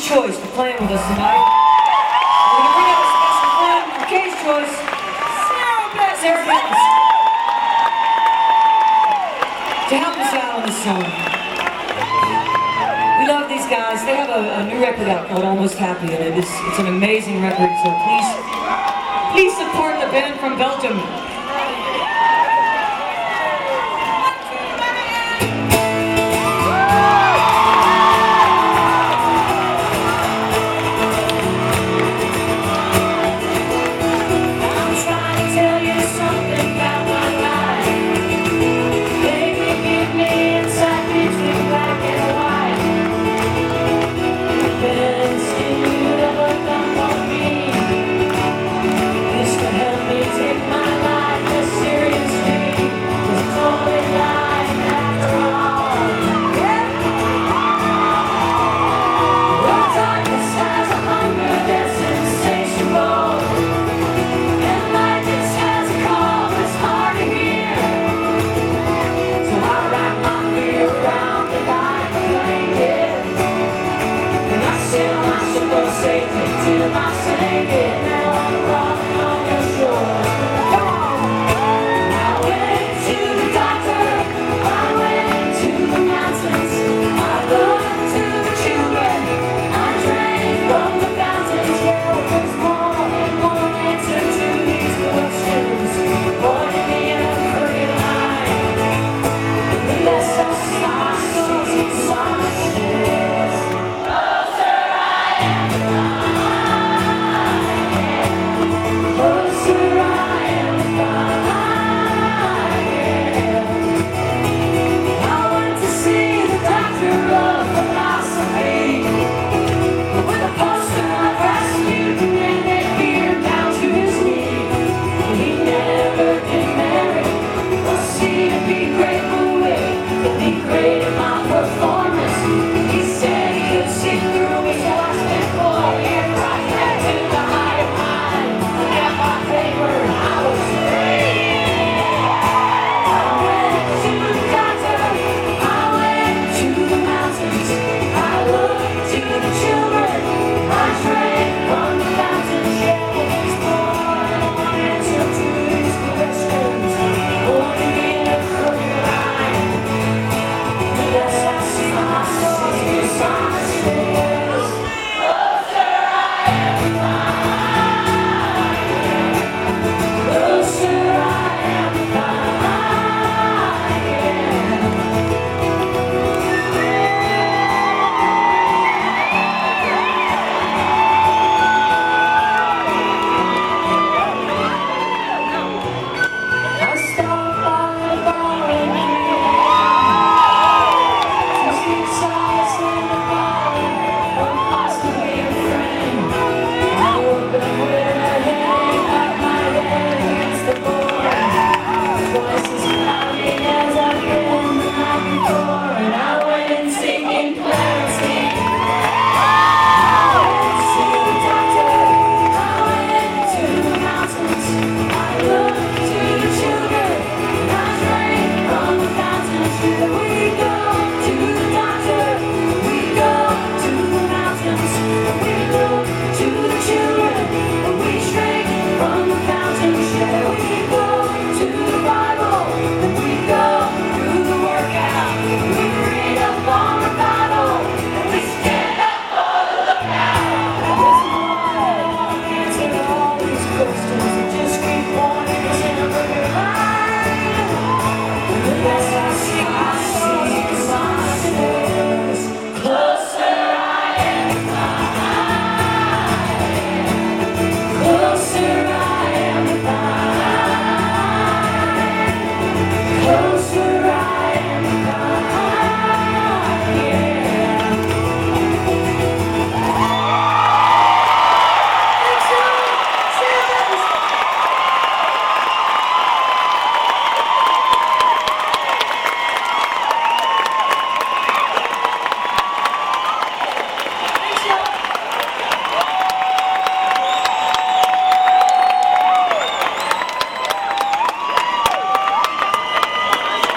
Choice for playing with us tonight. We're going to bring up a special friend from K's Choice, Sarah Gittens, to help us out on this song. We love these guys. They have a new record out called Almost Happy, and it's an amazing record, so please support the band from Belgium.